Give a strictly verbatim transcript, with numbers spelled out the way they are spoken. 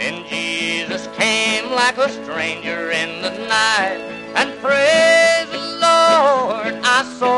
And Jesus came like a stranger in the night, and praise the Lord, I saw